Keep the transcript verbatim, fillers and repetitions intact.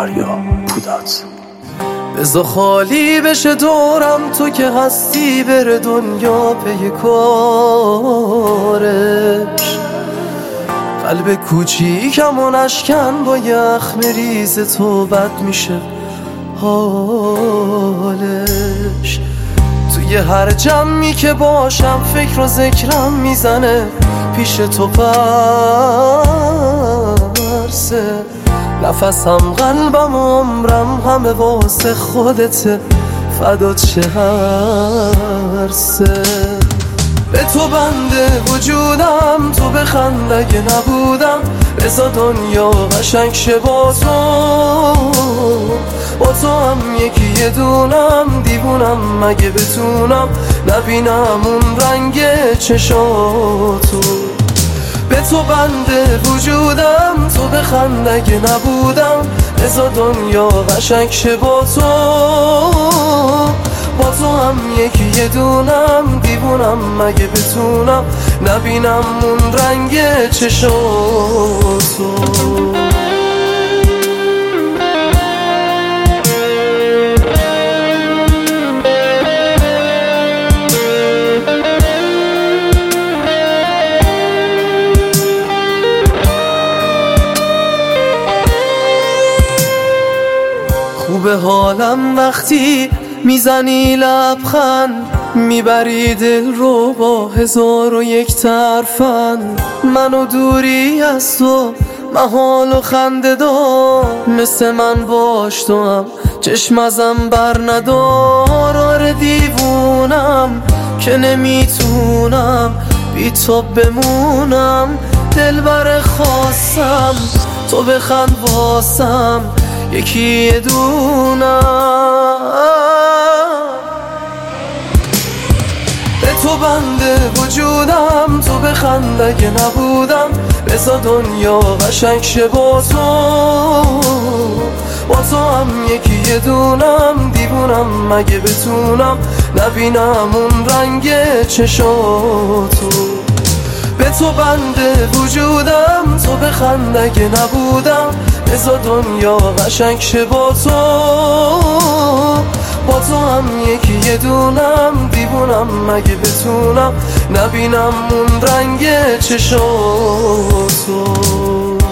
آریا پوداد. بذار خالی بشه دورم، تو که هستی بره دنیا پی کارش. قلب کوچیکم و نشکن با یخ مریز تو بد میشه حالش. توی هر جمعی که باشم فکر و ذکرم میزنه پیش تو پرسه. نفسم قلبم و عمرم همه واسه خودته، فدات شه هر سه. به تو بنده وجودم، تو بخند اگه نبودم. بذار دنیا قشنگ شه با تو، با تو هم یکی یه دونم. دیوونم مگه بتونم نبینم اون رنگ چشاتو. به تو بنده وجودم، تو بخند اگه نبودم. بذار دنیا قشنگ شه با تو، با تو هم یکی یه دونم. دیوونم مگه بتونم نبینم اون رنگ چشاتو. خوبه حالم وقتی میزنی لبخند، میبری دل رو با هزار و یک ترفند. منو دوری از تو محال و خنده دار، مثل من باش تو هم چشم ازم بر ندار. آره دیوونم که نمیتونم بی تو بمونم. دلبر خواستم تو بخند واسم یکی یه دونم. به تو بنده وجودم، تو بخند اگه نبودم. بذار دنیا قشنگ شه با تو، با تو هم یکی یه دونم. دیوونم مگه بتونم نبینم اون رنگ چشاتو. به تو بنده وجودم، تو بخند اگه نبودم. بذار دنیا قشنگ شه با تو، با تو هم یکی یه دونم. دیوونم مگه بتونم نبینم اون رنگ چشاتو.